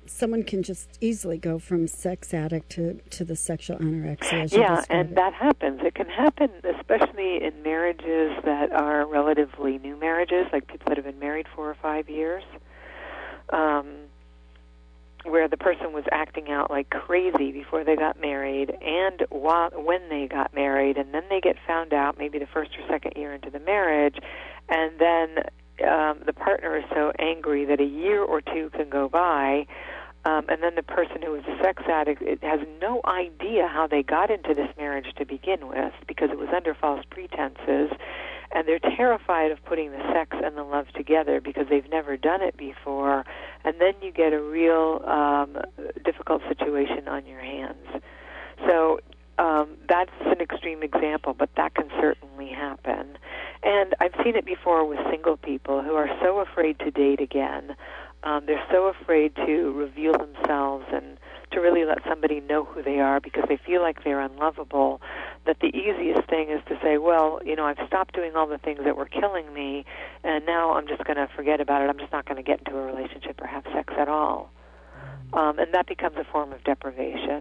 someone can just easily go from sex addict to the sexual anorexia, as you Yeah, described and it. that happens. It can happen especially in marriages that are relatively new marriages, like people that have been married 4 or 5 years, where the person was acting out like crazy before they got married and when they got married, and then they get found out maybe the first or second year into the marriage, and then the partner is so angry that a year or two can go by, and then the person who was a sex addict has no idea how they got into this marriage to begin with because it was under false pretenses, and they're terrified of putting the sex and the love together because they've never done it before, and then you get a real difficult situation on your hands. So that's an extreme example, but that can certainly happen. And I've seen it before with single people who are so afraid to date again. They're so afraid to reveal themselves and to really let somebody know who they are because they feel like they're unlovable, that the easiest thing is to say, well, I've stopped doing all the things that were killing me, and now I'm just going to forget about it. I'm just not going to get into a relationship or have sex at all. And that becomes a form of deprivation.